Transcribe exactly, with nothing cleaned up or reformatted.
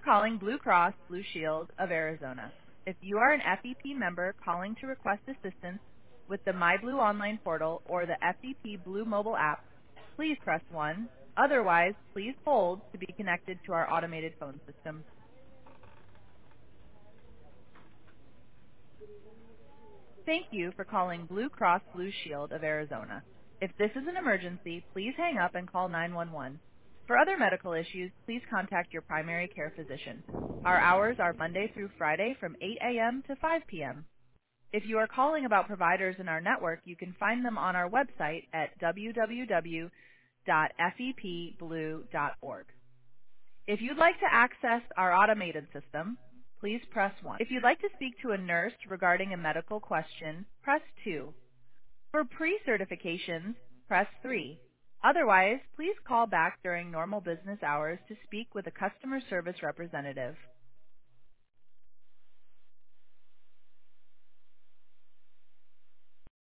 calling Blue Cross Blue Shield of Arizona. If you are an F E P member calling to request assistance with the MyBlue online portal or the F E P Blue mobile app, please press one. Otherwise, please hold to be connected to our automated phone system. Thank you for calling Blue Cross Blue Shield of Arizona. If this is an emergency, please hang up and call nine one one. For other medical issues, please contact your primary care physician. Our hours are Monday through Friday from eight a.m. to five p.m. If you are calling about providers in our network, you can find them on our website at w w w dot f e p blue dot org. If you'd like to access our automated system, please press one. If you'd like to speak to a nurse regarding a medical question, press two. For pre-certifications, press three. Otherwise, please call back during normal business hours to speak with a customer service representative.